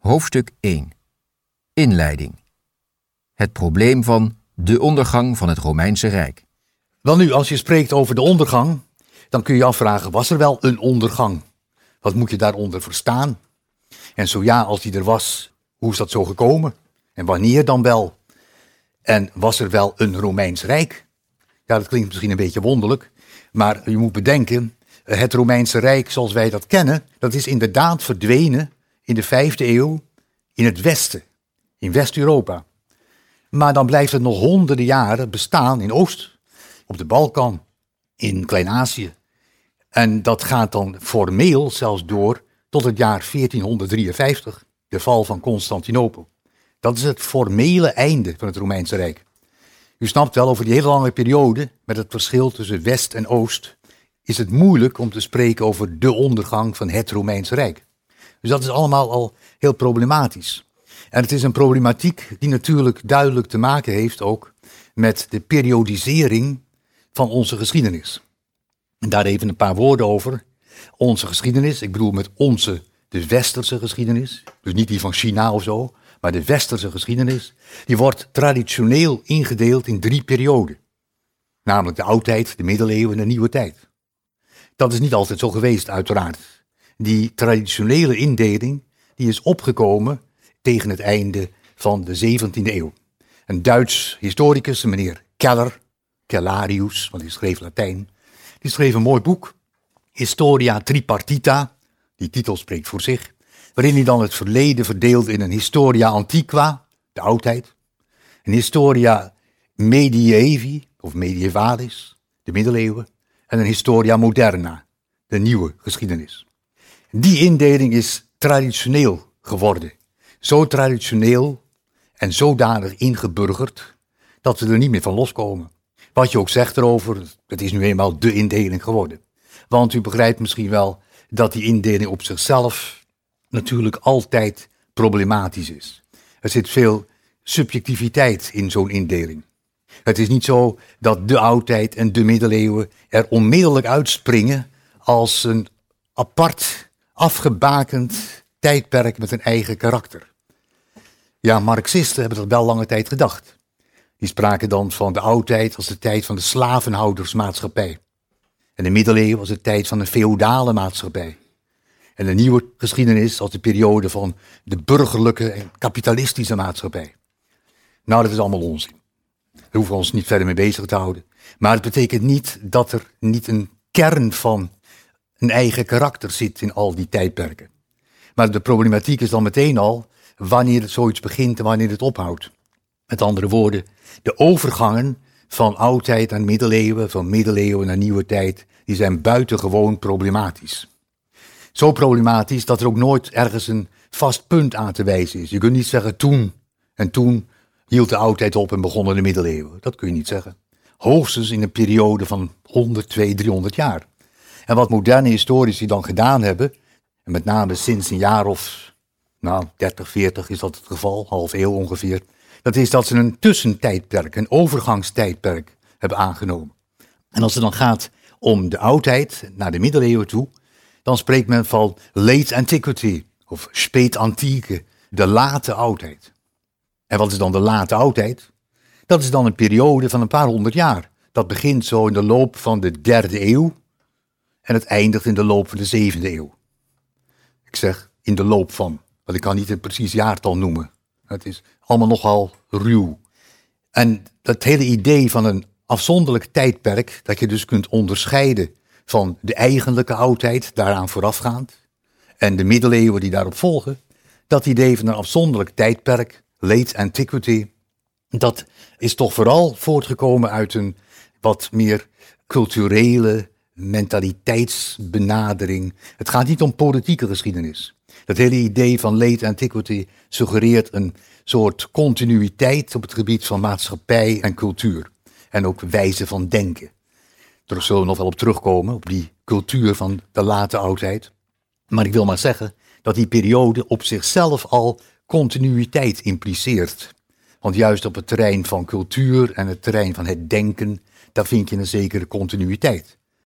Hoofdstuk 1. Inleiding. Het probleem van de ondergang van het Romeinse Rijk. Wel nu, als je spreekt over de ondergang, dan kun je afvragen, was er wel een ondergang? Wat moet je daaronder verstaan? En zo ja, als die er was, hoe is dat zo gekomen? En wanneer dan wel? En was er wel een Romeins Rijk? Ja, dat klinkt misschien een beetje wonderlijk, maar je moet bedenken, het Romeinse Rijk zoals wij dat kennen, dat is inderdaad verdwenen in de 5e eeuw in het westen, in West-Europa. Maar dan blijft het nog honderden jaren bestaan in Oost, op de Balkan, in Klein-Azië. En dat gaat dan formeel zelfs door tot het jaar 1453, de val van Constantinopel. Dat is het formele einde van het Romeinse Rijk. U snapt wel, over die hele lange periode, met het verschil tussen West en Oost, is het moeilijk om te spreken over de ondergang van het Romeinse Rijk. Dus dat is allemaal al heel problematisch. En het is een problematiek die natuurlijk duidelijk te maken heeft ook met de periodisering van onze geschiedenis. En daar even een paar woorden over. Onze geschiedenis, ik bedoel met onze, de westerse geschiedenis, dus niet die van China of zo, maar de westerse geschiedenis, die wordt traditioneel ingedeeld in 3 perioden. Namelijk de oudtijd, de middeleeuwen en de nieuwe tijd. Dat is niet altijd zo geweest, uiteraard. Die traditionele indeling die is opgekomen tegen het einde van de 17e eeuw. Een Duits historicus, meneer Keller, Cellarius, want hij schreef Latijn, die schreef een mooi boek, Historia Tripartita, die titel spreekt voor zich, waarin hij dan het verleden verdeelt in een Historia Antiqua, de oudheid, een Historia Medievi, of Medievalis, de middeleeuwen, en een Historia Moderna, de nieuwe geschiedenis. Die indeling is traditioneel geworden. Zo traditioneel en zodanig ingeburgerd dat we er niet meer van loskomen. Wat je ook zegt erover, het is nu eenmaal de indeling geworden. Want u begrijpt misschien wel dat die indeling op zichzelf natuurlijk altijd problematisch is. Er zit veel subjectiviteit in zo'n indeling. Het is niet zo dat de oudtijd en de middeleeuwen er onmiddellijk uitspringen als een apart, afgebakend tijdperk met een eigen karakter. Ja, Marxisten hebben dat wel lange tijd gedacht. Die spraken dan van de oudtijd als de tijd van de slavenhoudersmaatschappij. En de middeleeuwen als de tijd van een feodale maatschappij. En de nieuwe geschiedenis als de periode van de burgerlijke en kapitalistische maatschappij. Nou, dat is allemaal onzin. Daar hoeven we ons niet verder mee bezig te houden. Maar het betekent niet dat er niet een kern van een eigen karakter zit in al die tijdperken. Maar de problematiek is dan meteen al wanneer het zoiets begint en wanneer het ophoudt. Met andere woorden, de overgangen van oudtijd naar middeleeuwen, van middeleeuwen naar nieuwe tijd, die zijn buitengewoon problematisch. Zo problematisch dat er ook nooit ergens een vast punt aan te wijzen is. Je kunt niet zeggen toen en toen hield de oudtijd op en begonnen de middeleeuwen. Dat kun je niet zeggen. Hoogstens in een periode van 100, 200, 300 jaar. En wat moderne historici dan gedaan hebben, en met name sinds een jaar of 30, 40 is dat het geval, half eeuw ongeveer, dat is dat ze een tussentijdperk, een overgangstijdperk hebben aangenomen. En als het dan gaat om de oudheid naar de middeleeuwen toe, dan spreekt men van late antiquity of spätantieke, de late oudheid. En wat is dan de late oudheid? Dat is dan een periode van een paar honderd jaar. Dat begint zo in de loop van de 3e eeuw en het eindigt in de loop van de 7e eeuw. Ik zeg in de loop van, want ik kan niet een precies jaartal noemen. Het is allemaal nogal ruw. En dat hele idee van een afzonderlijk tijdperk, dat je dus kunt onderscheiden van de eigenlijke oudheid, daaraan voorafgaand, en de middeleeuwen die daarop volgen, dat idee van een afzonderlijk tijdperk, late antiquity, dat is toch vooral voortgekomen uit een wat meer culturele mentaliteitsbenadering. Het gaat niet om politieke geschiedenis. Dat hele idee van late antiquity suggereert een soort continuïteit op het gebied van maatschappij en cultuur. En ook wijze van denken. Daar zullen we nog wel op terugkomen, op die cultuur van de late oudheid. Maar ik wil maar zeggen dat die periode op zichzelf al continuïteit impliceert. Want juist op het terrein van cultuur en het terrein van het denken, daar vind je een zekere continuïteit.